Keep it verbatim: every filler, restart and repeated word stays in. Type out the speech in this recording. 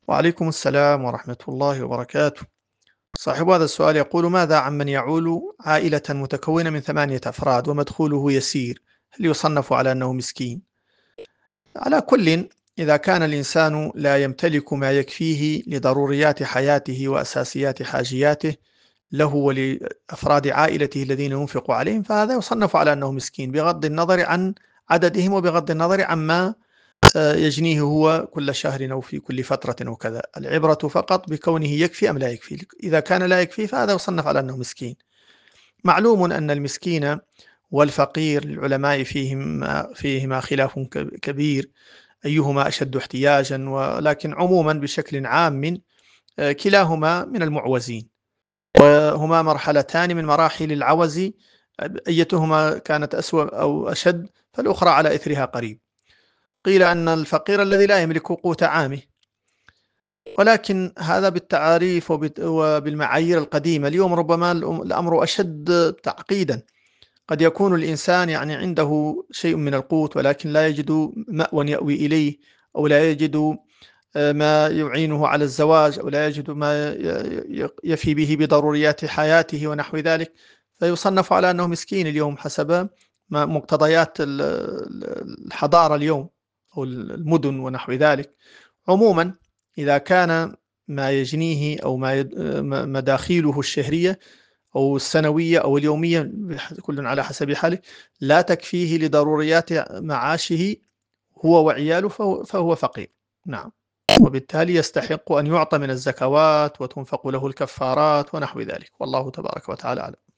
وعليكم السلام ورحمة الله وبركاته. صاحب هذا السؤال يقول: ماذا عمن يعول عائلة متكونة من ثمانية أفراد ومدخوله يسير، هل يصنف على أنه مسكين؟ على كل، إذا كان الإنسان لا يمتلك ما يكفيه لضروريات حياته وأساسيات حاجياته له ولأفراد عائلته الذين ينفق عليهم، فهذا يصنف على أنه مسكين بغض النظر عن عددهم وبغض النظر عما آه، يجنيه هو كل شهر أو في كل فترة أو كذا. العبرة فقط بكونه يكفي أم لا يكفي. إذا كان لا يكفي فهذا يصنف على أنه مسكين. معلوم أن المسكين والفقير العلماء فيهما فيهما خلاف كبير أيهما أشد احتياجا، ولكن عموما بشكل عام آه، كلاهما من المعوزين، وهما مرحلتان من مراحل العوز، أيتهما كانت أسوأ أو أشد فالأخرى على إثرها قريب. قيل أن الفقير الذي لا يملك قوت عامه، ولكن هذا بالتعاريف وبالمعايير القديمة. اليوم ربما الأمر أشد تعقيدا، قد يكون الإنسان يعني عنده شيء من القوت ولكن لا يجد مأوى يأوي إليه، أو لا يجد ما يعينه على الزواج، أو لا يجد ما يفي به بضروريات حياته ونحو ذلك، فيصنف على أنه مسكين اليوم حسب مقتضيات الحضارة اليوم أو المدن ونحو ذلك. عموما إذا كان ما يجنيه أو ما مداخيله الشهرية أو السنوية أو اليومية، كل على حسب حاله، لا تكفيه لضروريات معاشه هو وعياله، فهو, فهو فقير. نعم، وبالتالي يستحق أن يعطى من الزكوات وتنفق له الكفارات ونحو ذلك، والله تبارك وتعالى أعلم.